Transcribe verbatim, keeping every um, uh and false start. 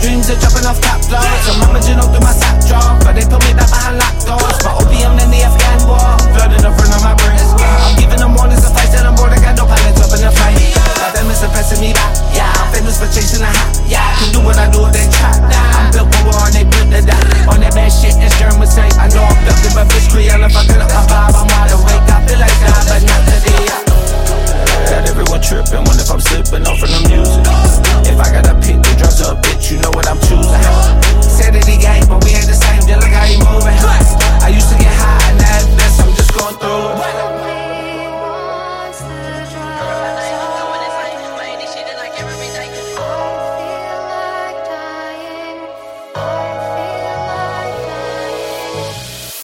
Dreams of jumping off top floors. I'm rummaging up through my sock drawer, but they put me back behind locked doors. My opium in the Afghan war, blood in the front of my brain. I'm giving them warnings of fights that I'm bored. I got no pilots up in the fight. But them is suppressing me back. Yeah, I'm famous for chasing the hot. Yeah, I can do what I do if they try. I'm built for war and they built to die. On that bad shit, as Jerm would say. I know I'm built in my bitch, Creole if I could